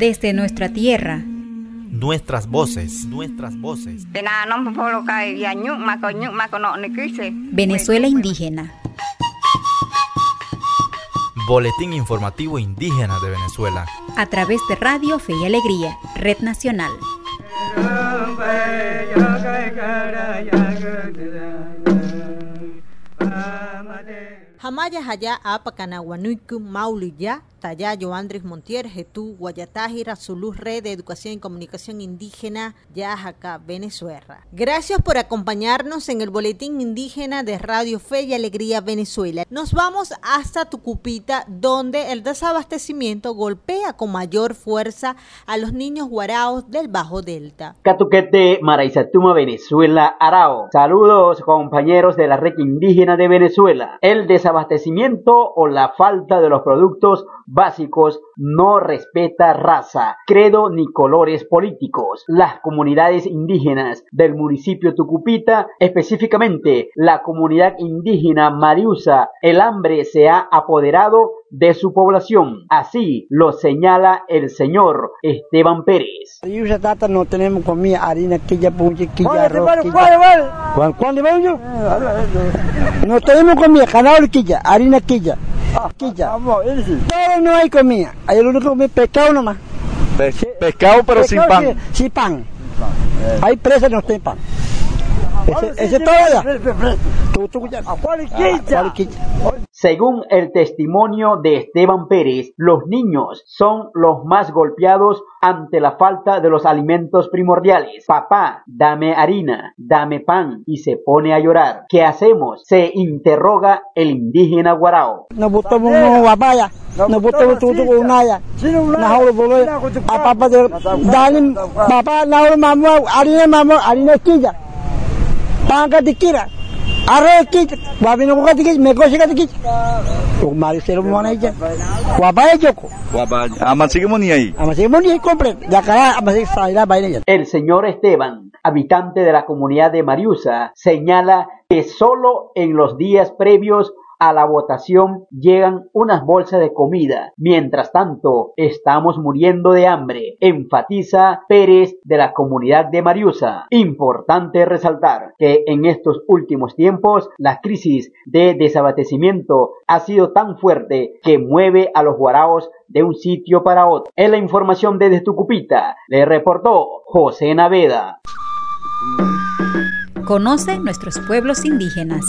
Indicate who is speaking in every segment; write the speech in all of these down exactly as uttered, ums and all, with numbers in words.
Speaker 1: Desde nuestra tierra.
Speaker 2: Nuestras voces, nuestras voces.
Speaker 1: Venezuela indígena.
Speaker 2: Boletín informativo indígena de Venezuela.
Speaker 1: A través de Radio Fe y Alegría, Red Nacional.
Speaker 3: Hamaya haya apacanahuanuiku mauliya, Tayayo Andrés Montier, Getú, Guayatájira, Zulú, Red de Educación y Comunicación Indígena, Yajaca, Venezuela. Gracias por acompañarnos en el Boletín Indígena de Radio Fe y Alegría Venezuela. Nos vamos hasta Tucupita, donde el desabastecimiento golpea con mayor fuerza a los niños guaraos del Bajo Delta.
Speaker 4: Catuquete, Maraizatuma, Venezuela, Arao. Saludos, compañeros de la Red Indígena de Venezuela. El desabastecimiento o la falta de los productos básicos no respeta raza, credo ni colores políticos. Las comunidades indígenas del municipio Tucupita, específicamente la comunidad indígena Mariusa, el hambre se ha apoderado de su población. Así lo señala el señor Esteban Pérez.
Speaker 5: Mariusa tata no tenemos comida, harina, quilla, punche, quilla, arroz,
Speaker 6: ¿Cuál,
Speaker 5: ¿Cuándo veo yo? No tenemos comida, canal, quilla, harina, quilla. Quilla. Todo no hay comida. Hay el único que pescado nomás.
Speaker 6: Pe pescado pero pescado sin pan.
Speaker 5: Sin, sin pan. Hay presa no tiene pan. Ese, ese todo ya.
Speaker 4: Según el testimonio de Esteban Pérez, los niños son los más golpeados ante la falta de los alimentos primordiales. Papá, dame harina, dame pan, y se pone a llorar. ¿Qué hacemos? Se interroga el indígena guarao.
Speaker 5: No botamos una papaya, no botamos todo con nada. No volver a papá de dale papá, no mamá, harina mamá, harina quilla. Pangkat dikira, arre kit, babi no buka dikit, me coche dikit. O maricero mo na ija, guapa joko.
Speaker 6: Guapa, amasige mo ni ahí.
Speaker 5: Amasige mo ni completo, ya cara amasige saira baile.
Speaker 4: El señor Esteban, habitante de la comunidad de Mariusa, señala que solo en los días previos a la votación llegan unas bolsas de comida. Mientras tanto, estamos muriendo de hambre, enfatiza Pérez de la comunidad de Mariusa. Importante resaltar que en estos últimos tiempos la crisis de desabastecimiento ha sido tan fuerte que mueve a los guaraos de un sitio para otro. En la información desde Tucupita, le reportó José Naveda.
Speaker 1: Conoce nuestros pueblos indígenas.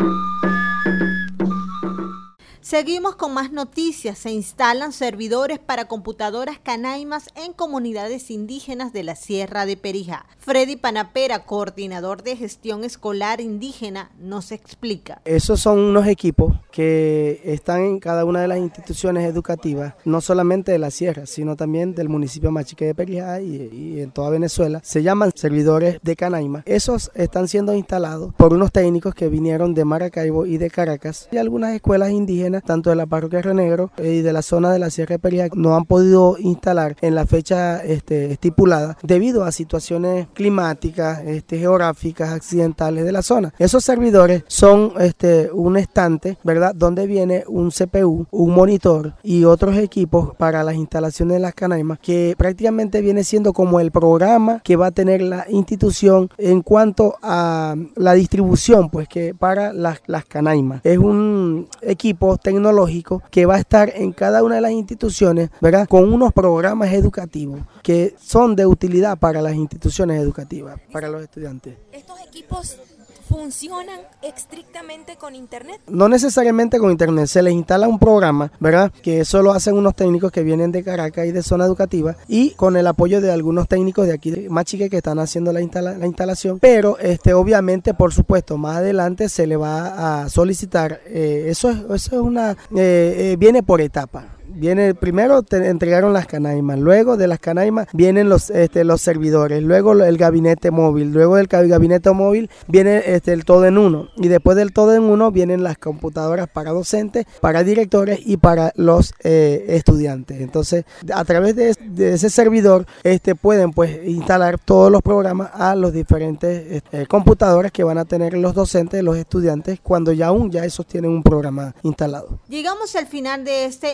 Speaker 3: Seguimos con más noticias. Se instalan servidores para computadoras canaimas en comunidades indígenas de la Sierra de Perijá. Freddy Panapera, coordinador de gestión escolar indígena, nos explica.
Speaker 7: Esos son unos equipos que están en cada una de las instituciones educativas, no solamente de la Sierra, sino también del municipio Machique de Perijá y, y en toda Venezuela. Se llaman servidores de canaima. Esos están siendo instalados por unos técnicos que vinieron de Maracaibo y de Caracas, y algunas escuelas indígenas tanto de la parroquia Río Negro y de la zona de la Sierra de Perijá no han podido instalar en la fecha este, estipulada debido a situaciones climáticas, este, geográficas, accidentales de la zona. Esos servidores son este, un estante, ¿verdad?, donde viene un C P U, un monitor y otros equipos para las instalaciones de las canaimas, que prácticamente viene siendo como el programa que va a tener la institución en cuanto a la distribución, pues, que para las, las canaimas. Es un equipo tecnológico que va a estar en cada una de las instituciones, ¿verdad?, con unos programas educativos que son de utilidad para las instituciones educativas, para los estudiantes.
Speaker 8: ¿Estos equipos funcionan estrictamente con internet?
Speaker 7: No necesariamente con internet, se les instala un programa, ¿verdad?, que eso lo hacen unos técnicos que vienen de Caracas y de zona educativa, y con el apoyo de algunos técnicos de aquí de Machique que están haciendo la, instala la instalación, pero este obviamente, por supuesto, más adelante se le va a solicitar, eh, eso, es, eso es una, eh, eh, viene por etapa. Viene primero te entregaron las canaimas, luego de las canaimas vienen los este, los servidores, luego el gabinete móvil, luego del gabinete móvil viene este, el todo en uno, y después del todo en uno vienen las computadoras para docentes, para directores y para los eh, estudiantes. Entonces, a través de, de ese servidor este, pueden pues instalar todos los programas a los diferentes este, computadoras que van a tener los docentes, los estudiantes, cuando ya aún ya esos tienen un programa instalado.
Speaker 3: Llegamos al final de este informe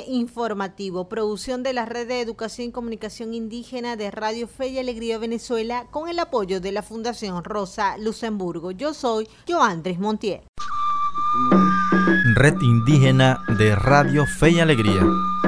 Speaker 3: informativo, producción de la Red de Educación y Comunicación Indígena de Radio Fe y Alegría Venezuela, con el apoyo de la Fundación Rosa Luxemburgo. Yo soy Joandris Montier.
Speaker 2: Red Indígena de Radio Fe y Alegría.